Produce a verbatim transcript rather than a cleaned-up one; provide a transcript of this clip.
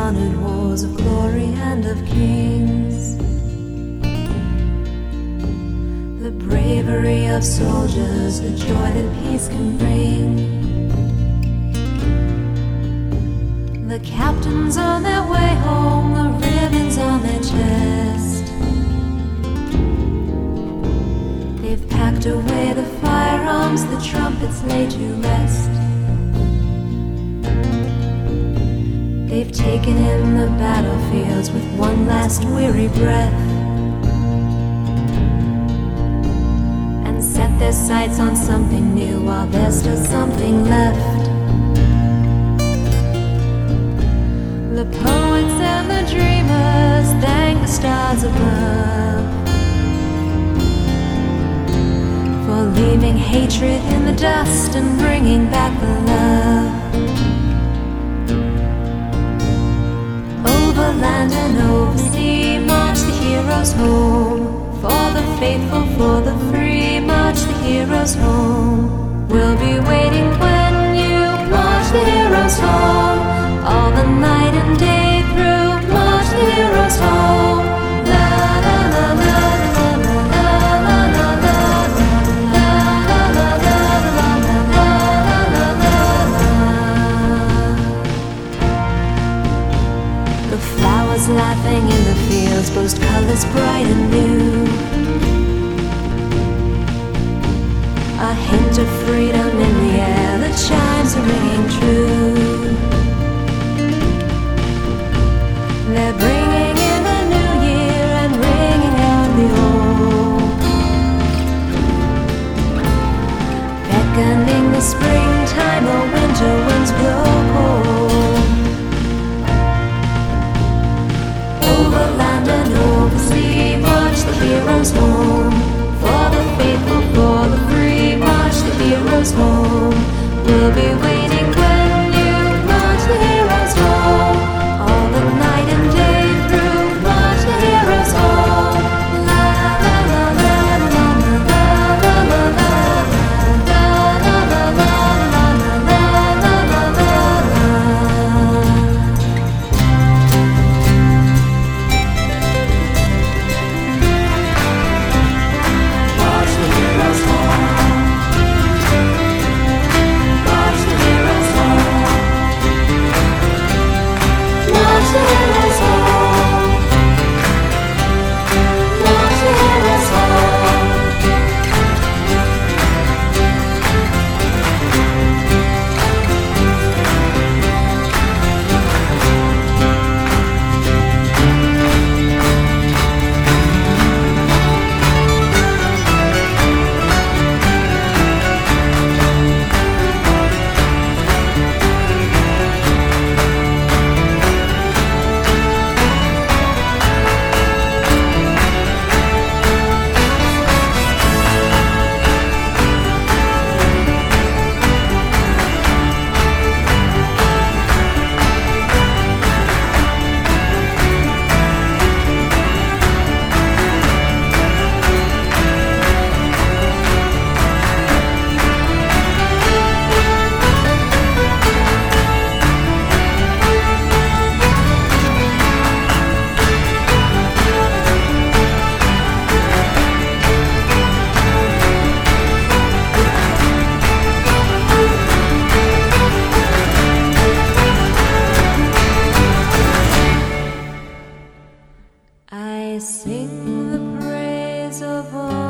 honored wars of glory and of kings. The bravery of soldiers, the joy that peace can bring. The captains on their way home, the ribbons on their chest. They've packed away the firearms, the trumpets laid to rest. They've taken in the battlefields with one last weary breath, and set their sights on something new while there's still something left. The poets and the dreamers thank the stars above for leaving hatred in the dust and bringing back the love. Over land and over sea march the heroes home. For the faithful, for the free, march the heroes home. We'll be waiting when you march the heroes home. All the night and day through, march the heroes home. La la la la la la la la la la la la la la. The flowers laughing in the fields boast colors bright and new. A hint of freedom in the air, the chimes are ringing true. They're bringing in the new year and ringing out the old, beckoning the springtime, the winter winds blow cold. Over land and over sea march the heroes home. For the faithful, for the free, march the heroes home. We'll be waiting when you march the heroes home. All the night and day through, march the heroes home. La la la la la la la la la la la la la la la la. March the heroes home. March the heroes home. March the heroes home. March the heroes home. I sing the praise of all